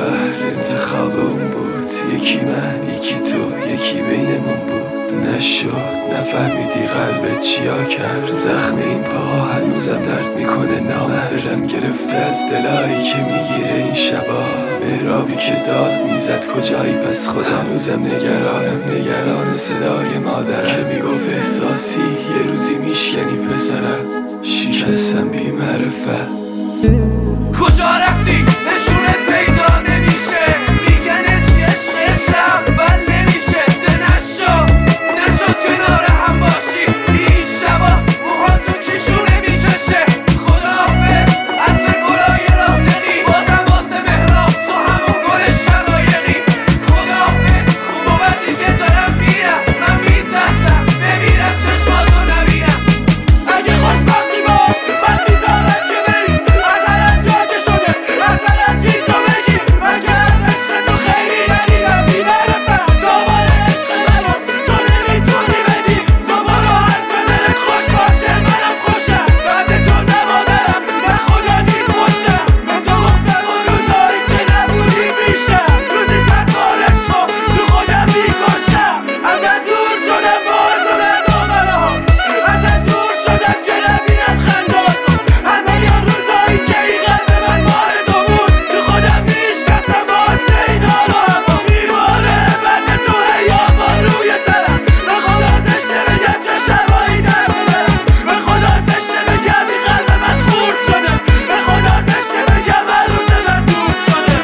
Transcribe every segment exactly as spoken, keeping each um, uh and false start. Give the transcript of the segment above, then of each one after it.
قهر انتخاب اون بود، یکی من یکی تو یکی بینمون بود. نشد نفهمیدی قلبت چیا کرد، زخم این پاها هنوزم درد میکنه نامهرم گرفته از دلایی که میگیره این شبا. مهرابی که داد میزد کجایی پس خدا، هنوزم نگرانم نگران صدای مادرم که میگفت احساسی یه روزی میشکنی پسرم. شکستم بی معرفت. کجا رفتی؟ نشونت پیدا نمیشه، میگن چی عشق عشق اول نمیشه. ده نشد نشد کنار هم باشی این شبا، موهاتون کشونه میکشه. خداحافظ عطر گلای رازقی، بازم واسه مهراب تو همون گل شقایقی. خداحافظ خوب و بد دیگه دارم میرم، من میترسم بمیرم چشماتو نبینم. اگه خوشبختی باش من میذارم که بری، ازالت جاده شده ازالت چی تو بگی. من که از عشق تو خیلی ندیدم بی معرفت، تو بار عشق منو تو نمیتونی بدی. تو برو هر جا دلت خوش باشه منم خوشم، بعد تو نمادرم نه خدا نیز باشم. به تو گفتم اون روزایی که نبودی میشم، روزی صد بار عشقو تو خودم میکشم. ازت دور شدم باز و درد و بلاها، ازت دور شدم که نبینم خنداتو. همه ی روزایی که این قلب من مال تو بود، تو خودم میشکستم واسه این حالا. دیوانه بعد تو هیامان روی سرم، به خدا زشته بگم که شبایی در ببرم. به خدا زشته بگم این قلب من خورد شده، به خدا زشته بگم هر روز من دود شده.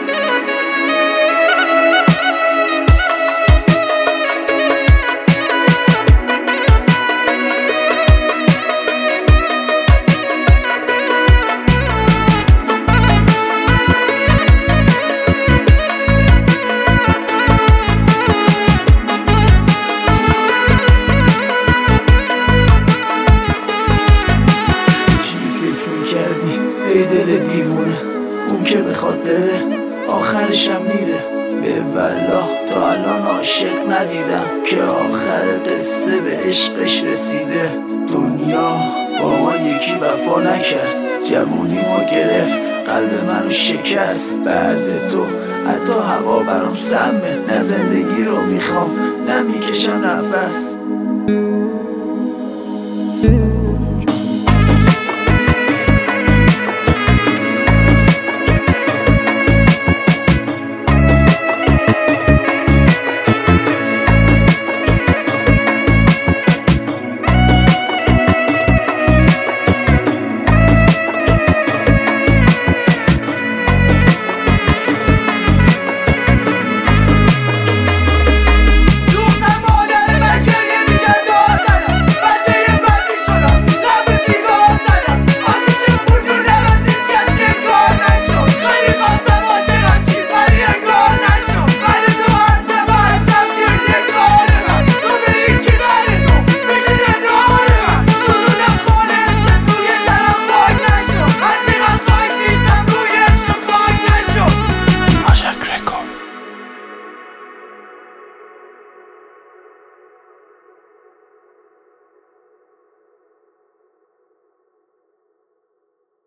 چی فکر میکردی ای دل دیوونه، اون که بخواد بره آخرشم میره. به والله تا الان عاشق ندیدم که آخر قصه به عشقش رسیده. دنیا با ما یکی وفا نکرد، جوونیمو گرفت قلب منو شکست. بعد تو حتی هوا برام سمه، نه زندگی رو میخوام نه میکشم نفس.